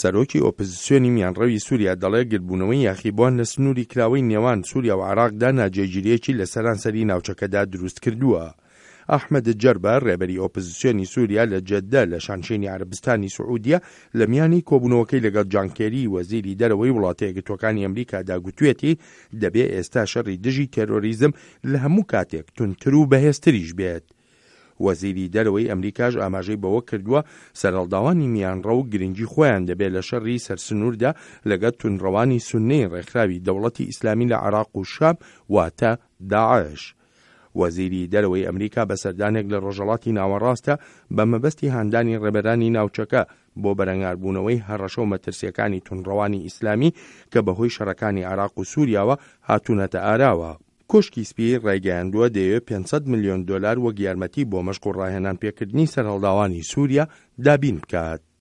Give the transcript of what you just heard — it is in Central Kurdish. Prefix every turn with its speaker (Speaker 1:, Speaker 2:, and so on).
Speaker 1: سەرۆکی ئۆپۆزیسیۆنی میانڕەوی سووریا دەڵێ گرتبوونەوەی یاخیبووان لە سنووری کراوەی نێوان سووریا و عێراقدا ناجێگیریەکی لە سەرانسەری ناوچەکەدا دروست کردووە. ئەحمەد جەربە ڕێبەری ئۆپۆزیسیۆنی سووریا لە جەددە لە شانشینی عەربستانی سعودیە لە میانی کۆبوونەوەکەی لەگەڵ جان کێری وەزیری دەرەوەی وڵاتە یەکگرتووەکانی ئەمریکادا گوتوێتی دەبێ ئێستا شەڕی دژی تێرۆریزم لە هەموو کاتێک تونتر و بەهێزتریش بێت. وەزیری دەرەوەی ئەمریکاش ئاماژەی بەوە کردووە سەرهەڵداوانی میانڕە و گرنگی خۆیان دەبێت لە شەڕی سەرسنووردا لەگەڵ تونڕەوانی سوننەی ڕێکخراوی دەوڵەتی ئیسلامی لە عێراق و شام واتە داعش. وەزیری دەرەوەی ئەمریکا بەسەردانێک لە ڕۆژهەڵاتی ناوەڕاستە بە مەبەستی هاندانی ڕێبەرانی ناوچەکە بۆ بەرەنگاربوونەوەی هەڕەشە و مەترسیەکانی تونڕەوانی ئیسلامی کە بەهۆی شەڕەکانی عێراق و سووریاوە هاتوونەتە ئاراوە. کۆشکی سپی ڕایگەیاندووە دەیەوێت 500 ملیۆن دۆلار وەک یارمەتی بۆ مەشق و ڕاهێنان پێکردنی سەرهەڵداوانی سووریا دابین بکات.